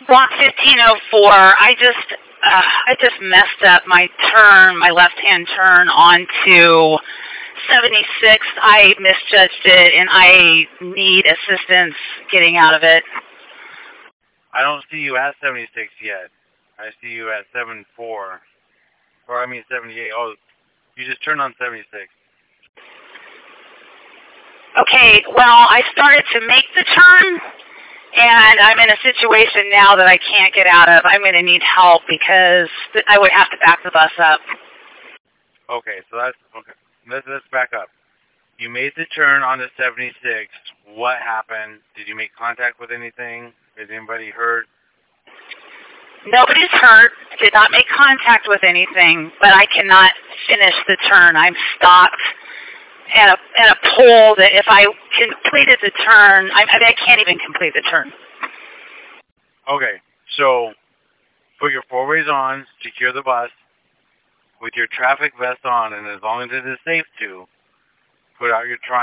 Block 1504. I just messed up my turn, my left-hand turn onto 76. I misjudged it, and I need assistance getting out of it. I don't see you at 76 yet. I see you at 74. Or, I mean 78. Oh, you just turned on 76. Okay, well, I started to make the turn, and I'm in a situation now that I can't get out of. I'm going to need help because I would have to back the bus up. Okay, so that's... Okay. Let's back up. You made the turn on the 76. What happened? Did you make contact with anything? Is anybody hurt? Nobody's hurt. Did not make contact with anything, but I cannot finish the turn. I'm stopped at a pole that if I completed the turn, I can't even complete the turn. Okay, so put your four-ways on, secure the bus with your traffic vest on, and as long as it is safe to, put out your triangle.